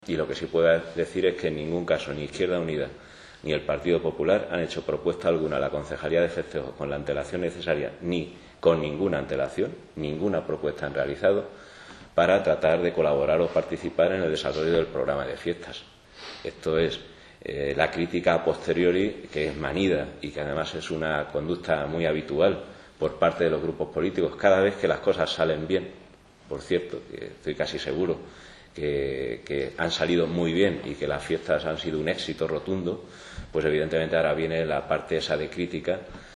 Y lo que sí puedo decir es que en ningún caso ni Izquierda Unida ni el Partido Popular han hecho propuesta alguna a la Concejalía de Festejos con la antelación necesaria, ni con ninguna antelación, ninguna propuesta han realizado para tratar de colaborar o participar en el desarrollo del programa de fiestas. Esto es la crítica a posteriori, que es manida y que además es una conducta muy habitual por parte de los grupos políticos cada vez que las cosas salen bien. Por cierto, que estoy casi seguro que han salido muy bien y que las fiestas han sido un éxito rotundo, pues evidentemente ahora viene la parte esa de crítica